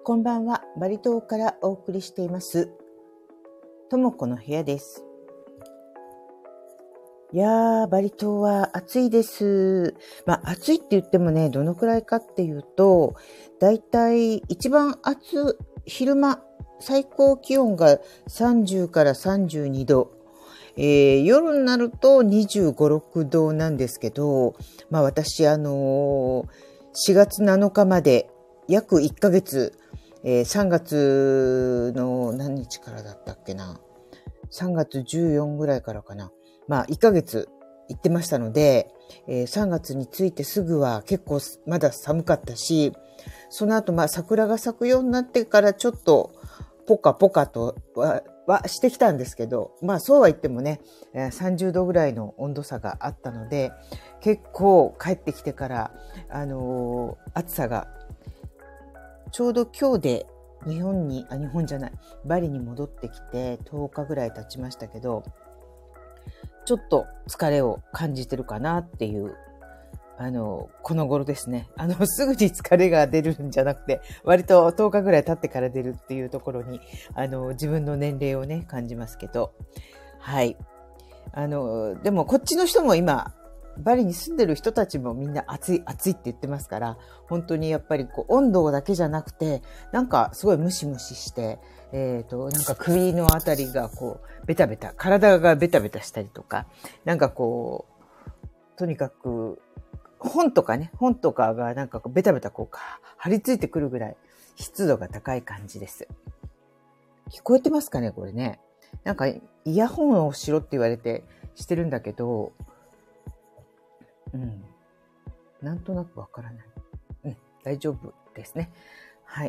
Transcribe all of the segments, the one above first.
こんばんは。バリ島からお送りしています。ともこの部屋です。いやー、バリ島は暑いです。暑いって言ってもね、どのくらいかっていうと、だいたい一番昼間、最高気温が30から32度。夜になると25、6度なんですけど、私、4月7日まで約1ヶ月、3月の何日からだったっけな。3月14ぐらいからかな。1ヶ月行ってましたので、3月に着いてすぐは結構まだ寒かったし、その後桜が咲くようになってからちょっとポカポカとはしてきたんですけど、そうは言ってもね、30度ぐらいの温度差があったので、結構帰ってきてから、暑さがちょうど今日でバリに戻ってきて10日ぐらい経ちましたけど、ちょっと疲れを感じてるかなっていう、この頃ですね。すぐに疲れが出るんじゃなくて、割と10日ぐらい経ってから出るっていうところに、自分の年齢をね、感じますけど。はい。でもこっちの人も今、バリに住んでる人たちもみんな暑いって言ってますから、本当にやっぱり温度だけじゃなくて、なんかすごいムシムシして、なんか首のあたりがベタベタ、体がベタベタしたりとか、なんかとにかく、本とかがなんかベタベタ張り付いてくるぐらい湿度が高い感じです。聞こえてますかねこれね。なんかイヤホンをしろって言われてしてるんだけど、なんとなくわからない。大丈夫ですね。はい。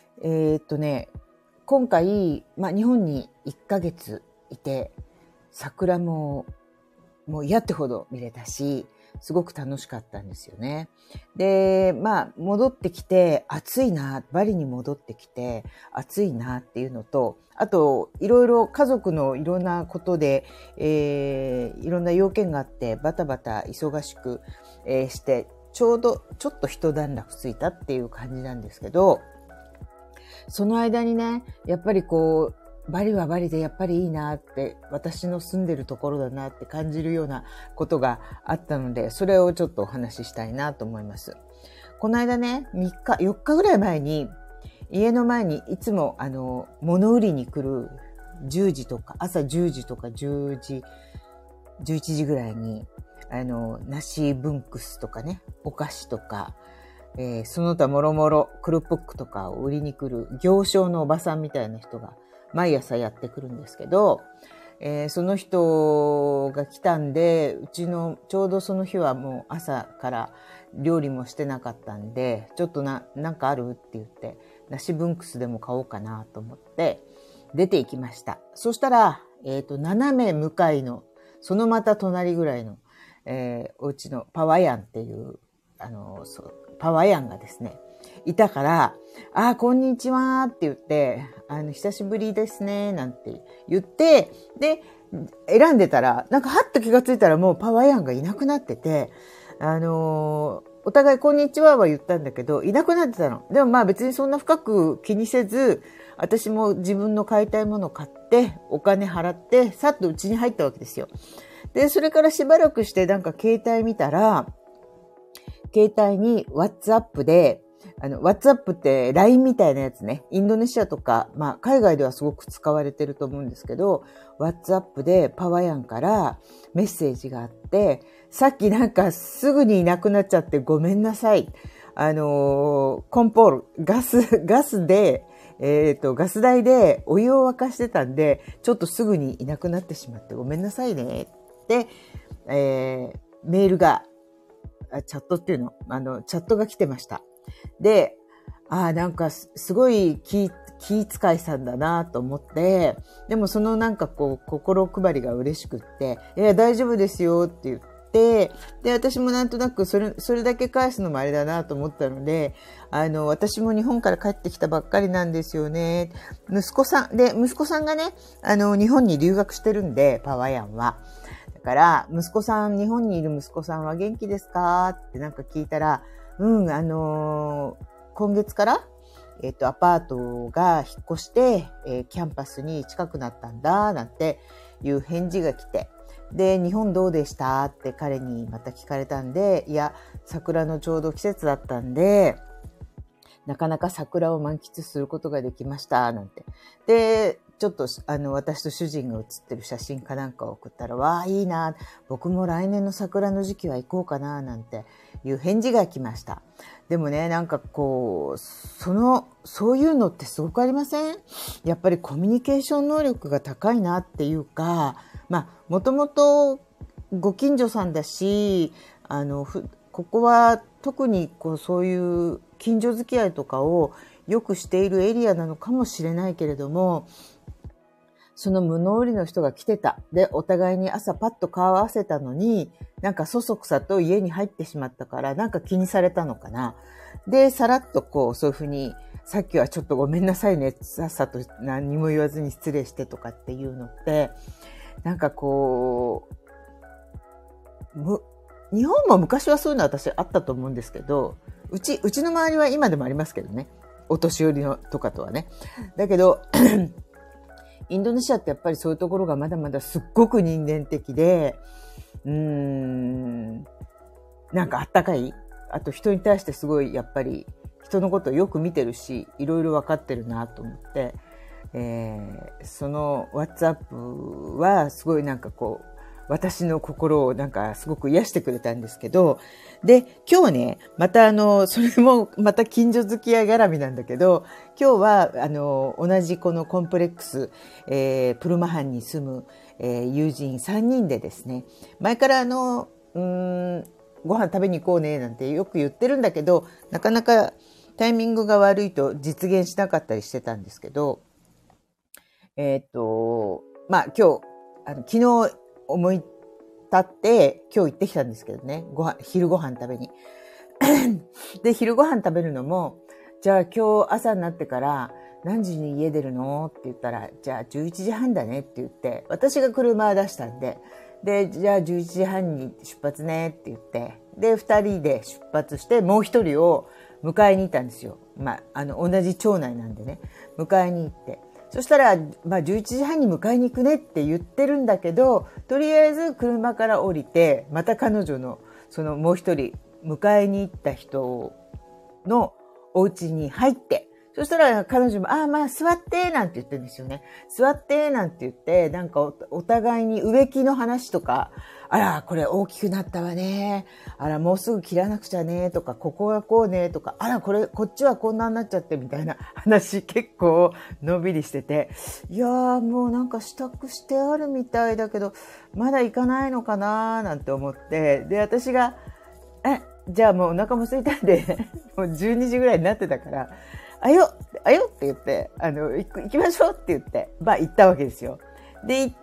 今回、日本に1ヶ月いて、桜も嫌ってほど見れたし、すごく楽しかったんですよね。で、戻ってきてバリに戻ってきて暑いなっていうのと、あと、いろいろ家族のいろんなことで、いろんな要件があって、バタバタ忙しく、して、ちょっと一段落ついたっていう感じなんですけど、その間にね、やっぱりバリはバリでやっぱりいいなって、私の住んでるところだなって感じるようなことがあったので、それをちょっとお話ししたいなと思います。この間ね、4日ぐらい前に、家の前にいつも物売りに来る10時とか、朝10時とか10時、11時ぐらいに、梨ブンクスとかね、お菓子とか、その他もろもろクルポックとかを売りに来る行商のおばさんみたいな人が毎朝やってくるんですけど、その人が来たんで、ちょうどその日はもう朝から料理もしてなかったんで、ちょっとなんかあるって言って、梨ブンクスでも買おうかなと思って出て行きました。そしたら、斜め向かいの、そのまた隣ぐらいの、お家のパワヤンっていう、パワヤンがですね、いたから、こんにちはって言って、久しぶりですね、なんて言って、で、選んでたら、なんかはっと気がついたらもうパワヤンがいなくなってて、お互いこんにちはは言ったんだけど、いなくなってたの。でも別にそんな深く気にせず、私も自分の買いたいものを買って、お金払って、さっと家に入ったわけですよ。で、それからしばらくしてなんか携帯見たら、携帯に WhatsApp で、WhatsApp って LINE みたいなやつね。インドネシアとか、海外ではすごく使われてると思うんですけど、WhatsApp でパワヤンからメッセージがあって、さっきなんかすぐにいなくなっちゃってごめんなさい。コンポール、ガスで、ガス台でお湯を沸かしてたんで、ちょっとすぐにいなくなってしまってごめんなさいね。で、メールが、チャットっていうの、チャットが来てました。で、なんかすごい気遣いさんだなと思って、でもそのなんか心配りが嬉しくって、いや、大丈夫ですよって言って、で、私もなんとなくそれだけ返すのもあれだなと思ったので、私も日本から帰ってきたばっかりなんですよね。息子さんがね、日本に留学してるんで、パワヤンは。だから、日本にいる息子さんは元気ですかってなんか聞いたら、今月からアパートが引っ越して、キャンパスに近くなったんだ、なんていう返事が来て、で、日本どうでしたって彼にまた聞かれたんで、いや、桜のちょうど季節だったんで、なかなか桜を満喫することができました、なんて。で、ちょっと、私と主人が写ってる写真かなんかを送ったら、わあ、いいな、僕も来年の桜の時期は行こうかな、なんていう返事が来ました。でもね、なんかこう、そういうのってすごくありません？やっぱりコミュニケーション能力が高いなっていうか、もともとご近所さんだし、ここは特にそういう近所付き合いとかをよくしているエリアなのかもしれないけれども、その無能売りの人が来てた。で、お互いに朝パッと顔合わせたのに、なんかそそくさと家に入ってしまったから、なんか気にされたのかな。で、さらっとそういうふうに、さっきはちょっとごめんなさいね、さっさと何も言わずに失礼してとかっていうのって、なんか日本も昔はそういうの私あったと思うんですけど、うちの周りは今でもありますけどね。お年寄りのとかとはね。だけど、インドネシアってやっぱりそういうところがまだまだすっごく人間的で、なんかあったかい。あと人に対してすごいやっぱり人のことをよく見てるし、いろいろ分かってるなと思って、その WhatsApp はすごいなんか私の心をなんかすごく癒してくれたんですけど、で、今日はね、またそれもまた近所付き合い絡みなんだけど、今日は同じこのコンプレックス、プルマハンに住む、友人3人でですね、前からご飯食べに行こうねなんてよく言ってるんだけど、なかなかタイミングが悪いと実現しなかったりしてたんですけど、今日、昨日思い立って今日行ってきたんですけどね、昼ご飯食べに。で、昼ご飯食べるのも、じゃあ今日朝になってから何時に家出るのって言ったら、じゃあ11時半だねって言って、私が車を出したんで、じゃあ11時半に出発ねって言って、で、2人で出発して、もう1人を迎えに行ったんですよ。同じ町内なんでね、迎えに行って。そしたら、11時半に迎えに行くねって言ってるんだけど、とりあえず車から降りて、また彼女の、もう一人、迎えに行った人のお家に入って、そしたら彼女も、座って、なんて言ってるんですよね。座って、なんて言って、なんかお互いに植木の話とか、あら、これ大きくなったわね。あら、もうすぐ切らなくちゃね。とか、ここがこうね。とか、あら、こっちはこんなになっちゃってみたいな話結構のんびりしてて。いやー、もうなんか支度してあるみたいだけど、まだ行かないのかなーなんて思って。で、私が、じゃあもうお腹も空いたんで、もう12時ぐらいになってたから、あよって言って、行きましょうって言って、行ったわけですよ。で、行って、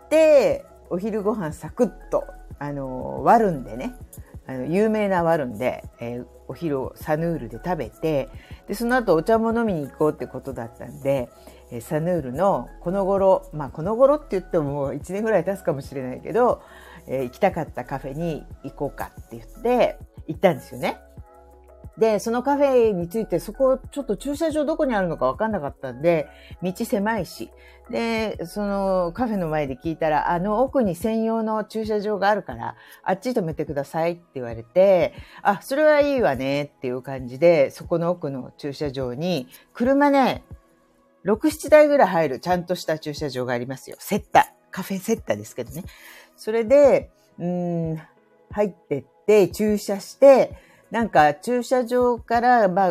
お昼ご飯サクッと、ワルンでね、有名なワルンで、お昼をサヌールで食べて、で、その後お茶も飲みに行こうってことだったんで、サヌールのこの頃って言ってももう1年ぐらい経つかもしれないけど、行きたかったカフェに行こうかって言って行ったんですよね。で、そのカフェについて、そこちょっと駐車場どこにあるのか分かんなかったんで、道狭いし。で、そのカフェの前で聞いたら、奥に専用の駐車場があるから、あっち止めてくださいって言われて、それはいいわねっていう感じで、そこの奥の駐車場に、車ね、6、7台ぐらい入るちゃんとした駐車場がありますよ。カフェセッタですけどね。それで、入ってって駐車して、なんか駐車場から、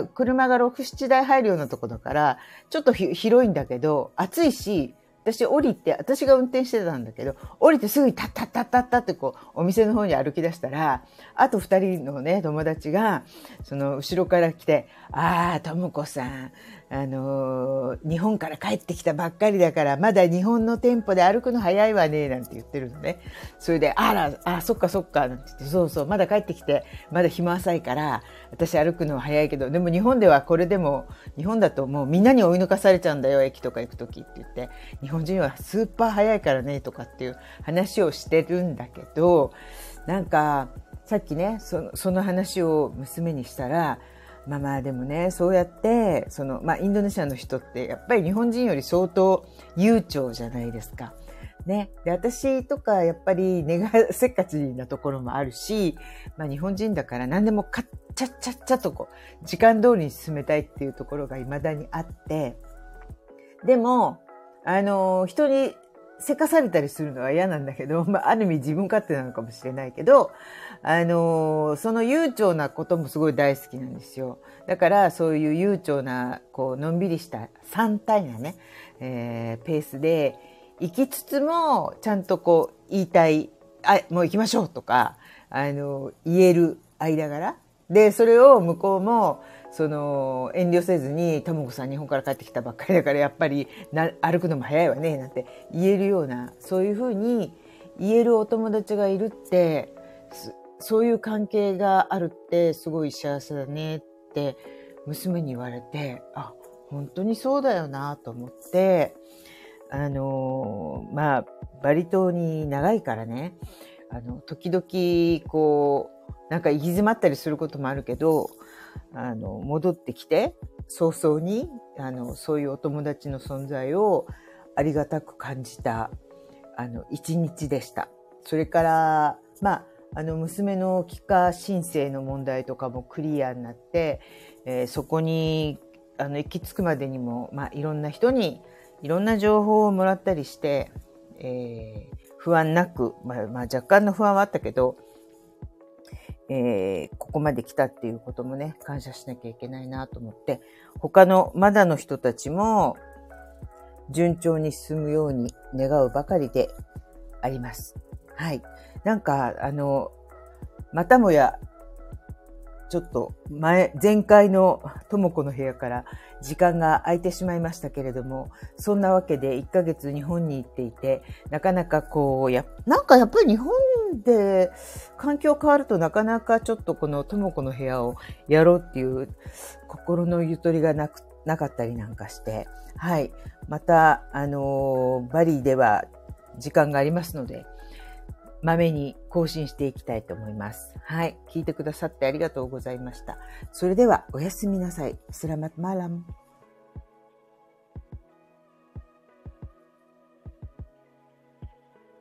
車が6、7台入るようなとこだから、ちょっと広いんだけど、暑いし、私が運転してたんだけど、降りてすぐにタッタッタッタッタってお店の方に歩き出したら、あと2人のね、友達が、後ろから来て、ともこさん、日本から帰ってきたばっかりだから、まだ日本の店舗で歩くの早いわね、なんて言ってるのね。それで、そっかそっか、なんて言って、そうそう、まだ帰ってきて、まだ日も浅いから、私歩くのは早いけど、でも日本ではこれでも、日本だともうみんなに追い抜かされちゃうんだよ、駅とか行くときって言って、日本人はスーパー早いからね、とかっていう話をしてるんだけど、なんか、さっきね、その話を娘にしたら、 まあでもね、そうやって、インドネシアの人ってやっぱり日本人より相当悠長じゃないですか。ね。で、私とかやっぱり根がせっかちなところもあるし、日本人だから何でもカッチャッチャッチャと時間通りに進めたいっていうところが未だにあって、でも、人にせかされたりするのは嫌なんだけど、ある意味自分勝手なのかもしれないけど、その悠長なこともすごい大好きなんですよ。だからそういう悠長な、のんびりした散態なね、ペースで生きつつも、ちゃんと言いたい、もう行きましょうとか、言える間柄で、それを向こうも、遠慮せずに、ともこさん日本から帰ってきたばっかりだから、やっぱり歩くのも早いわね、なんて言えるような、そういうふうに言えるお友達がいるって、そういう関係があるってすごい幸せだねって娘に言われて、本当にそうだよなと思って、バリ島に長いからね、時々なんか行き詰まったりすることもあるけど、戻ってきて早々にそういうお友達の存在をありがたく感じた一日でした。それから娘の帰化申請の問題とかもクリアになって、そこに行き着くまでにも、いろんな人にいろんな情報をもらったりして、不安なく、若干の不安はあったけど、ここまで来たっていうこともね、感謝しなきゃいけないなと思って、他のまだの人たちも順調に進むように願うばかりであります。はい。なんか、またもや、ちょっと前回のともこの部屋から時間が空いてしまいましたけれども、そんなわけで1ヶ月日本に行っていて、なかなかなんかやっぱり日本で環境変わるとなかなかちょっとこのともこの部屋をやろうっていう心のゆとりがなかったりなんかして、はい。また、バリでは時間がありますので、まめに更新していきたいと思います。はい。聞いてくださってありがとうございました。それではおやすみなさい。スラマットマラム。